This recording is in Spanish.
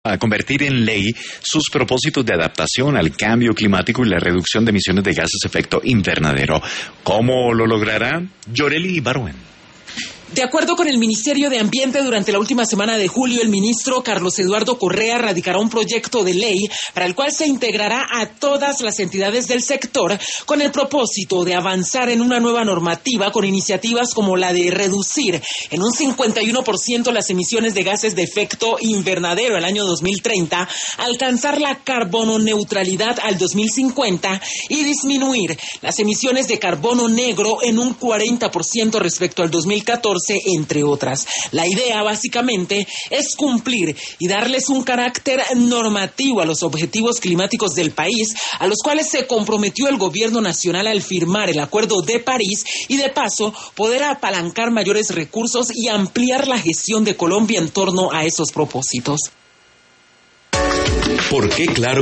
a convertir en ley sus propósitos de adaptación al cambio climático y la reducción de emisiones de gases de efecto invernadero. ¿Cómo lo logrará? Yoreli Baruen. De acuerdo con el Ministerio de Ambiente, durante la última semana de julio, el ministro Carlos Eduardo Correa radicará un proyecto de ley para el cual se integrará a todas las entidades del sector con el propósito de avanzar en una nueva normativa con iniciativas como la de reducir en un 51% las emisiones de gases de efecto invernadero al año 2030, alcanzar la carbono neutralidad al 2050 y disminuir las emisiones de carbono negro en un 40% respecto al 2014, entre otras. La idea básicamente es cumplir y darles un carácter normativo a los objetivos climáticos del país, a los cuales se comprometió el gobierno nacional al firmar el Acuerdo de París y de paso poder apalancar mayores recursos y ampliar la gestión de Colombia en torno a esos propósitos. ¿Por qué Claro